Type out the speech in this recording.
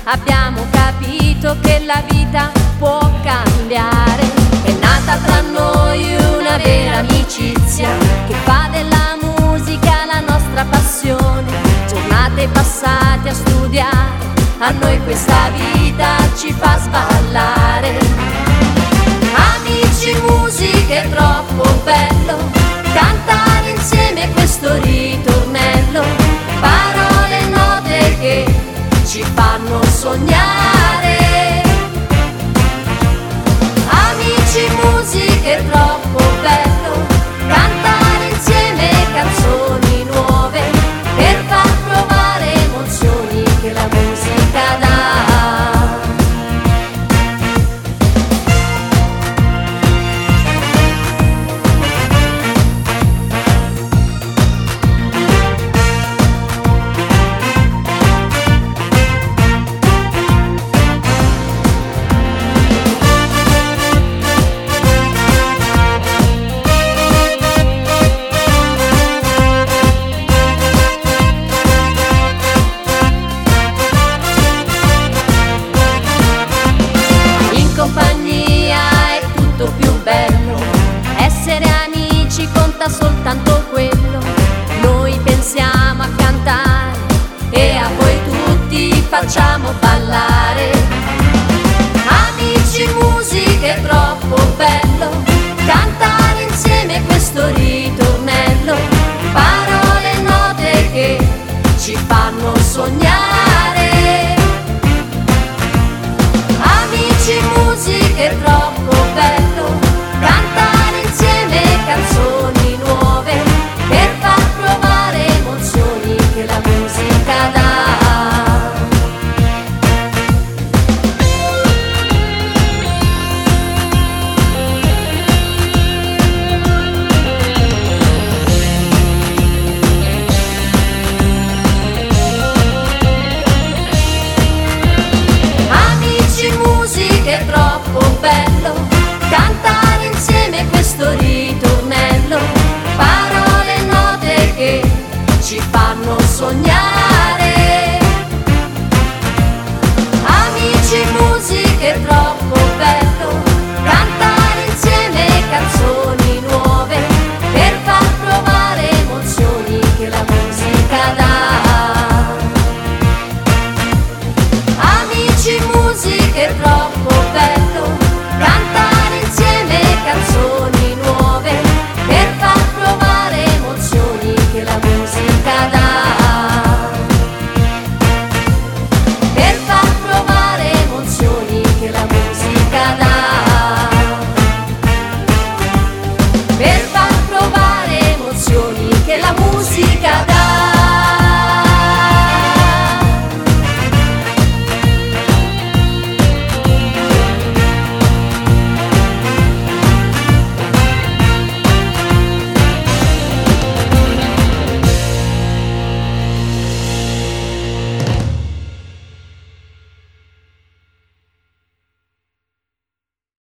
abbiamo capito che la vita può cambiare. È nata tra noi una vera amicizia che fa della musica la nostra passione. Giornate passate a studiare, a noi questa vita ci fa sballare. Amici, musica è troppo bello, cantare insieme questo ritornello, parole e note che ci fanno sognare. Amici, musica è troppo bello, cantare insieme canzoni nuove per far provare emozioni che la musica dà. Soltanto quello, noi pensiamo a cantare e a voi tutti facciamo ballare.